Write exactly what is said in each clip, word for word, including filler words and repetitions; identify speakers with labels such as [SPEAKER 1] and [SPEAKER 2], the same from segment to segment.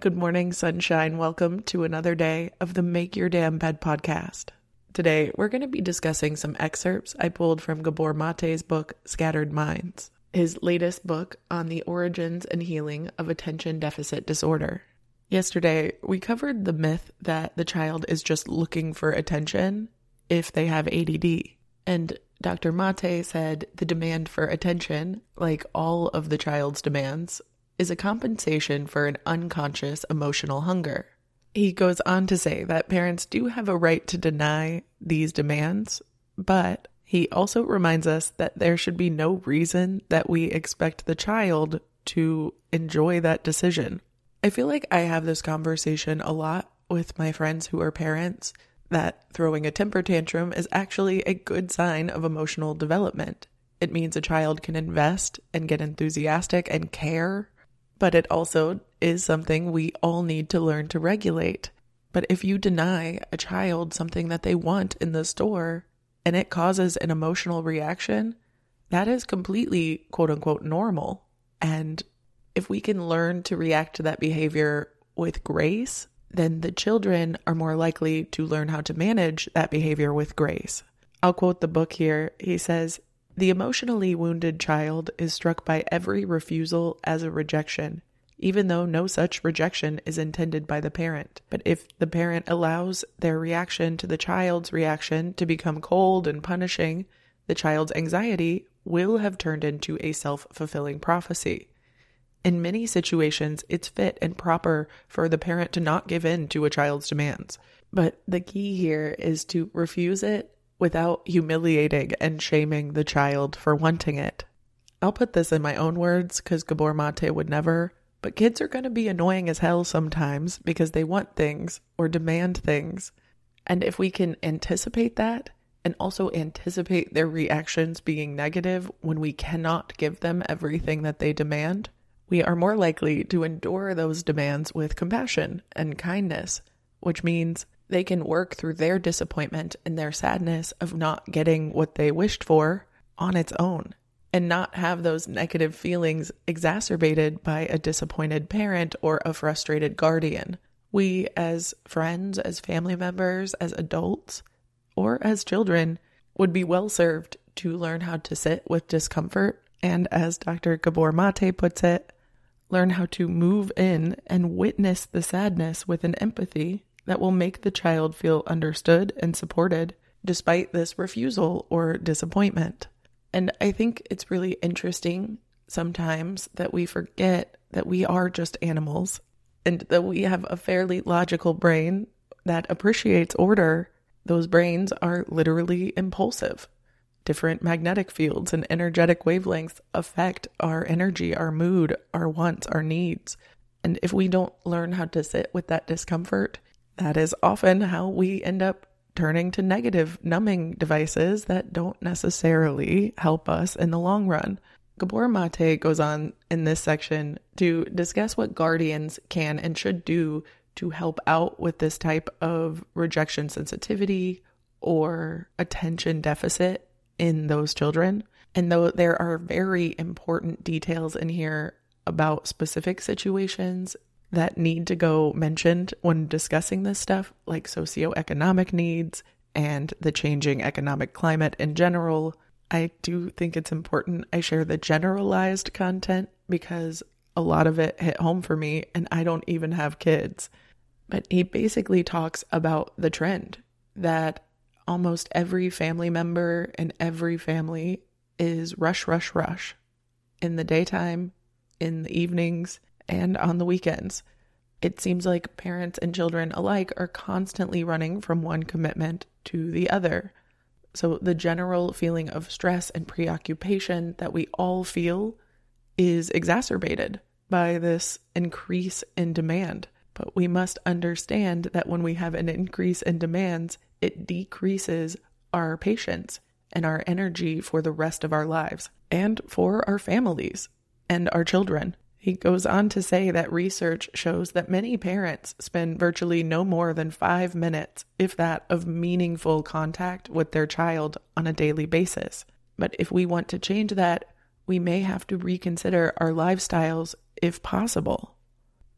[SPEAKER 1] Good morning, sunshine. Welcome to another day of the Make Your Damn Bed podcast. Today, we're going to be discussing some excerpts I pulled from Gabor Mate's book, Scattered Minds, his latest book on the origins and healing of attention deficit disorder. Yesterday, we covered the myth that the child is just looking for attention if they have A D D. And Doctor Mate said the demand for attention, like all of the child's demands, is a compensation for an unconscious emotional hunger. He goes on to say that parents do have a right to deny these demands, but he also reminds us that there should be no reason that we expect the child to enjoy that decision. I feel like I have this conversation a lot with my friends who are parents, that throwing a temper tantrum is actually a good sign of emotional development. It means a child can invest and get enthusiastic and care, but it also is something we all need to learn to regulate. But if you deny a child something that they want in the store and it causes an emotional reaction, that is completely quote unquote normal. And if we can learn to react to that behavior with grace, then the children are more likely to learn how to manage that behavior with grace. I'll quote the book here. He says, "The emotionally wounded child is struck by every refusal as a rejection, even though no such rejection is intended by the parent. But if the parent allows their reaction to the child's reaction to become cold and punishing, the child's anxiety will have turned into a self-fulfilling prophecy. In many situations, it's fit and proper for the parent to not give in to a child's demands. But the key here is to refuse it without humiliating and shaming the child for wanting it." I'll put this in my own words because Gabor Mate would never, but kids are going to be annoying as hell sometimes because they want things or demand things. And if we can anticipate that and also anticipate their reactions being negative when we cannot give them everything that they demand, we are more likely to endure those demands with compassion and kindness, which means they can work through their disappointment and their sadness of not getting what they wished for on its own, and not have those negative feelings exacerbated by a disappointed parent or a frustrated guardian. We as friends, as family members, as adults, or as children would be well served to learn how to sit with discomfort and, as Doctor Gabor Mate puts it, learn how to move in and witness the sadness with an empathy that will make the child feel understood and supported despite this refusal or disappointment. And I think it's really interesting sometimes that we forget that we are just animals and that we have a fairly logical brain that appreciates order. Those brains are literally impulsive. Different magnetic fields and energetic wavelengths affect our energy, our mood, our wants, our needs. And if we don't learn how to sit with that discomfort, that is often how we end up turning to negative numbing devices that don't necessarily help us in the long run. Gabor Mate goes on in this section to discuss what guardians can and should do to help out with this type of rejection sensitivity or attention deficit in those children. And though there are very important details in here about specific situations that need to go mentioned when discussing this stuff, like socioeconomic needs and the changing economic climate in general, I do think it's important I share the generalized content because a lot of it hit home for me and I don't even have kids. But he basically talks about the trend that almost every family member in every family is rush, rush, rush in the daytime, in the evenings, and on the weekends. It seems like parents and children alike are constantly running from one commitment to the other. So the general feeling of stress and preoccupation that we all feel is exacerbated by this increase in demand. But we must understand that when we have an increase in demands, it decreases our patience and our energy for the rest of our lives and for our families and our children. He goes on to say that research shows that many parents spend virtually no more than five minutes, if that, of meaningful contact with their child on a daily basis. But if we want to change that, we may have to reconsider our lifestyles if possible.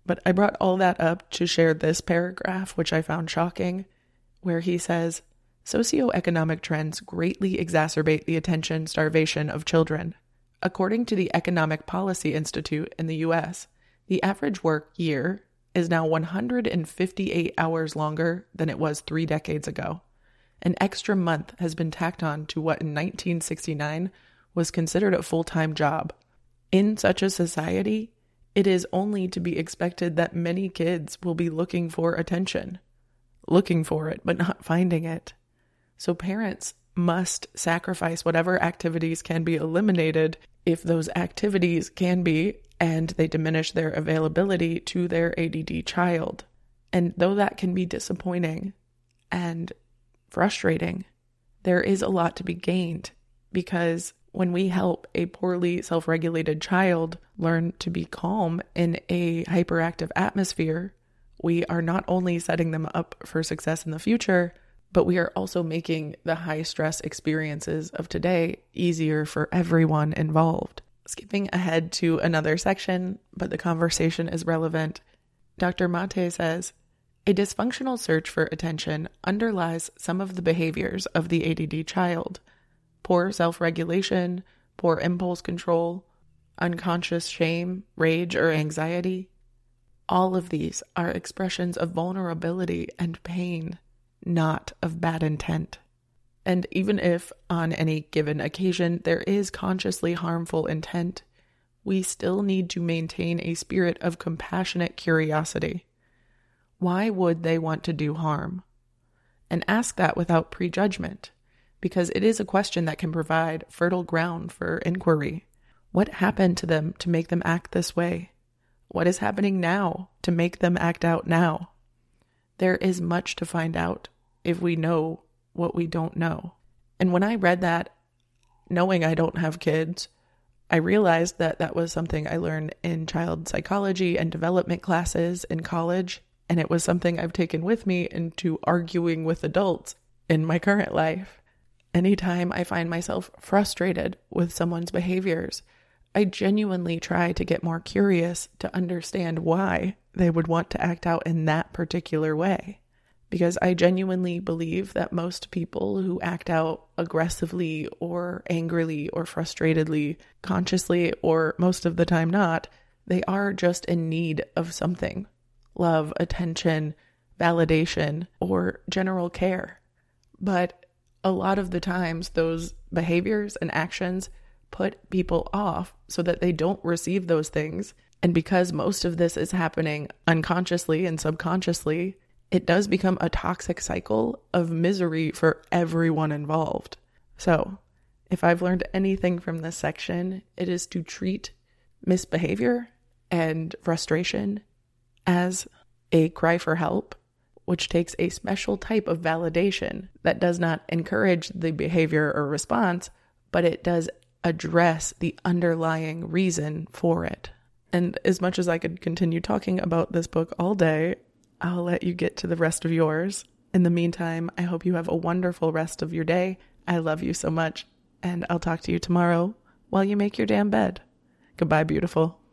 [SPEAKER 1] But I brought all that up to share this paragraph, which I found shocking, where he says, socioeconomic trends greatly exacerbate the attention starvation of children. According to the Economic Policy Institute in the U S, the average work year is now one hundred fifty-eight hours longer than it was three decades ago. An extra month has been tacked on to what in nineteen sixty-nine was considered a full-time job. In such a society, it is only to be expected that many kids will be looking for attention. Looking for it, but not finding it. So parents must sacrifice whatever activities can be eliminated if those activities can be, and they diminish their availability to their A D D child. And though that can be disappointing and frustrating, there is a lot to be gained, because when we help a poorly self-regulated child learn to be calm in a hyperactive atmosphere, we are not only setting them up for success in the future, but we are also making the high-stress experiences of today easier for everyone involved. Skipping ahead to another section, but the conversation is relevant, Doctor Mate says, a dysfunctional search for attention underlies some of the behaviors of the A D D child. Poor self-regulation, poor impulse control, unconscious shame, rage, or anxiety. All of these are expressions of vulnerability and pain, not of bad intent. And even if, on any given occasion, there is consciously harmful intent, we still need to maintain a spirit of compassionate curiosity. Why would they want to do harm? And ask that without prejudgment, because it is a question that can provide fertile ground for inquiry. What happened to them to make them act this way? What is happening now to make them act out now? There is much to find out if we know what we don't know. And when I read that, knowing I don't have kids, I realized that that was something I learned in child psychology and development classes in college, and it was something I've taken with me into arguing with adults in my current life. Anytime I find myself frustrated with someone's behaviors, I genuinely try to get more curious to understand why they would want to act out in that particular way. Because I genuinely believe that most people who act out aggressively or angrily or frustratedly, consciously or most of the time not, they are just in need of something. Love, attention, validation, or general care. But a lot of the times those behaviors and actions put people off so that they don't receive those things. And because most of this is happening unconsciously and subconsciously, it does become a toxic cycle of misery for everyone involved. So, if I've learned anything from this section, it is to treat misbehavior and frustration as a cry for help, which takes a special type of validation that does not encourage the behavior or response, but it does address the underlying reason for it. And as much as I could continue talking about this book all day, I'll let you get to the rest of yours. In the meantime, I hope you have a wonderful rest of your day. I love you so much, and I'll talk to you tomorrow while you make your damn bed. Goodbye, beautiful.